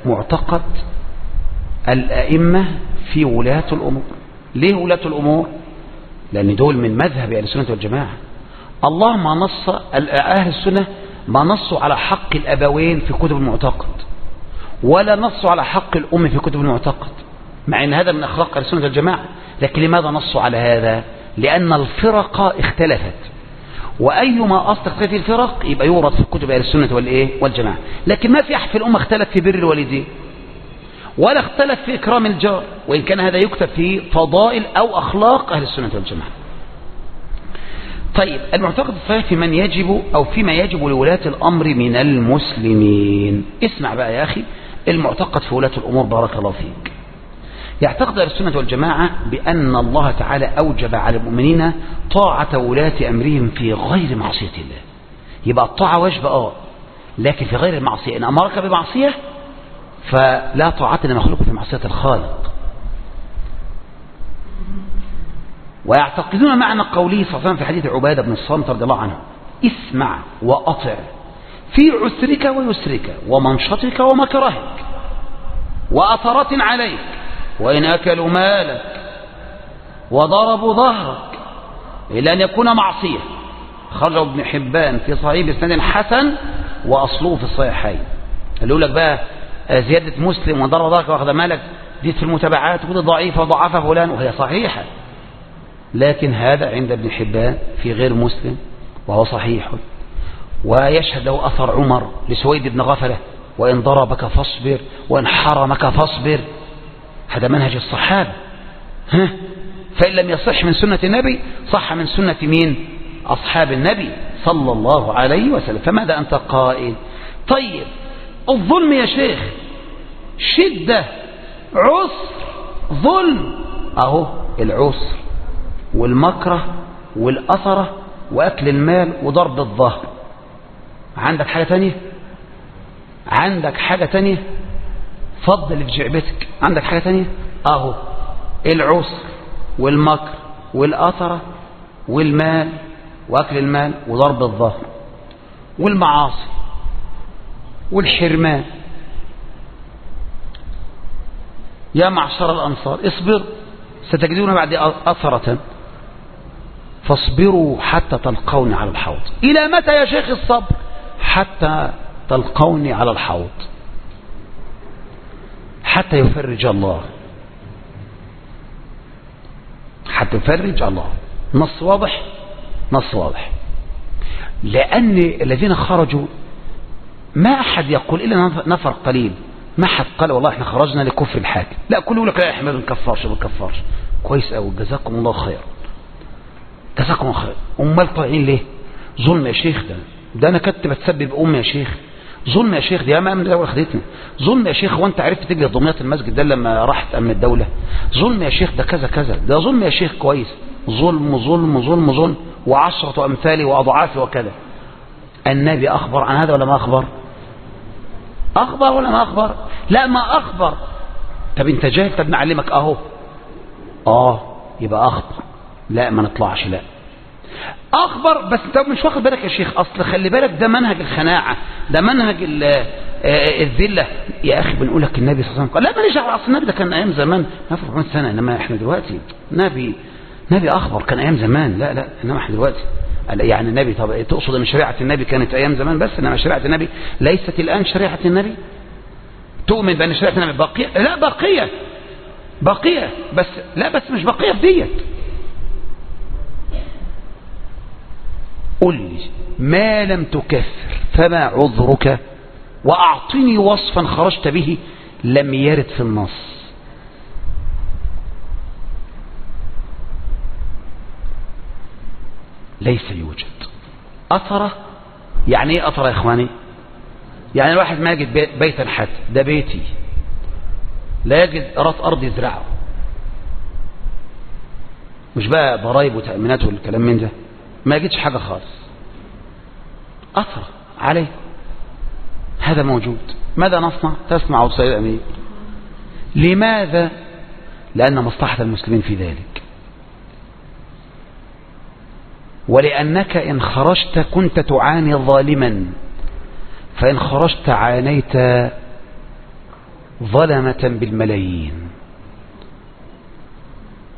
معتقد الأئمة في ولاة الأمور. ليه ولاة الأمور؟ لأن دول من مذهب أهل السنة والجماعة. الله ما نص أهل السنة ما نصوا على حق الأبوين في كتب المعتقد، ولا نصوا على حق الأم في كتب المعتقد، مع أن هذا من أخلاق أهل السنة والجماعة. لكن لماذا نصوا على هذا؟ لأن الفرق اختلفت، وأيما أصل اختلف الفرق يبقى يورد في كتب أهل السنة والجماعة. لكن ما في أحد في الأمة اختلف في بر الوالدين، ولا اختلف في إكرام الجار، وإن كان هذا يكتب في فضائل أو أخلاق أهل السنة والجماعة. طيب، المعتقد الصحيح في من يجب أو فيما يجب لولاة الأمر من المسلمين. اسمع بقى يا أخي المعتقد في ولاة الأمور، بارك الله فيك. يعتقد أهل السنة والجماعة بأن الله تعالى أوجب على المؤمنين طاعة ولاة أمرهم في غير معصية الله. يبقى الطاعة واجبة لكن في غير المعصية. إن أمرك بمعصية فلا طاعة لمخلوق في معصية الخالق. ويعتقدون معنى قوله صلى الله عليه وسلم في حديث عبادة بن الصامت رضي الله عنه: اسمع وأطع في عسرك ويسرك ومنشطك ومكرهك وأثرة عليك، وإن أكلوا مالك وضربوا ظهرك، إلا أن يكون معصية. خرجه ابن حبان في صحيح بإسناد حسن وأصله في الصحيحين. اللي يقول لك بقى زيادة مسلم وضرب ظهرك وأخذ مالك دي في المتابعات ودي ضعيفة وضعفها فلان، وهي صحيحة، لكن هذا عند ابن حبان في غير مسلم وهو صحيح. ويشهد له أثر عمر لسويد بن غفلة: وإن ضربك فاصبر وإن حرمك فاصبر. هذا منهج الصحابة. فإن لم يصح من سنة النبي صح من سنة مين؟ أصحاب النبي صلى الله عليه وسلم. فماذا أنت قائل؟ طيب، الظلم يا شيخ شدة، عسر، ظلم، أهو العسر والمكره والأثرة وأكل المال وضرب الظهر. عندك حاجة تانية؟ عندك حاجة تانية؟ فضل اللي في جعبتك. عندك حاجة تانية؟ أهو العسر والمكر والأثرة والمال وأكل المال وضرب الظهر والمعاصي والحرمان. يا معشر الأنصار اصبر ستجدون بعد أثرة فاصبروا حتى تلقوني على الحوض. إلى متى يا شيخ الصبر؟ حتى تلقوني على الحوض، حتى يفرج الله، حتى يفرج الله. نص واضح، نص واضح. لأن الذين خرجوا ما أحد يقول إلا نفر قليل، ما أحد قال والله احنا خرجنا لكفر الحاكم، لا كله يقول لك لا احنا ما بنكفرش. كويس أوي، جزاكم الله خير، جزاكم الله خير. أمال طالعين ليه؟ ظلم يا شيخ، ده أنا كنت بتسبب يا شيخ، ظلم يا شيخ، دي أمام الدولة خدتنا، ظلم يا شيخ. وأنت عرفت تجلد ضمنيات المسجد ده لما راحت أمن الدولة؟ ظلم يا شيخ، ده كذا كذا، ده ظلم يا شيخ. كويس، ظلم ظلم ظلم ظلم وعشرة أمثالي وأضعافي وكذا. النبي أخبر عن هذا ولا ما أخبر؟ أخبر ولا ما أخبر؟ لا ما أخبر. طب أنت جاهل؟ طب نعلمك أهو. يبقى أخبر. لا ما نطلعش، لا أخبر، بس أنت مش واخد بالك يا شيخ. أصل خلي بالك ده منهج الخناعة، ده منهج الذلة يا أخي. بنقول لك النبي صلى الله عليه وسلم قال لا ماليش دعوة. أصل النبي ده كان أيام زمان نفر 400 سنة، إنما إحنا دلوقتي نبي أخبر كان أيام زمان. لا إنما إحنا دلوقتي يعني النبي. طب تقصد أن شريعة النبي كانت أيام زمان بس، إنما شريعة النبي ليست الآن شريعة النبي؟ تؤمن بأن شريعة النبي باقية؟ لا باقية بس، لا بس مش باقية في ديت. قل لي ما لم تكفر فما عذرك، وأعطني وصفا خرجت به لم يرد في النص. ليس يوجد أثرة. يعني ايه أثرة يا إخواني؟ يعني الواحد ما يجد بيتا حتى، ده بيتي، لا يجد راس أرض يزرعه، مش بقى ضرايب وتأمينات والكلام من ده، ما يجدش حاجة خالص. أثر عليه، هذا موجود. ماذا نصنع؟ تسمع سيد الأمير. لماذا؟ لأن مصلحة المسلمين في ذلك، ولأنك إن خرجت كنت تعاني ظالما، فإن خرجت عانيت ظلمة بالملايين.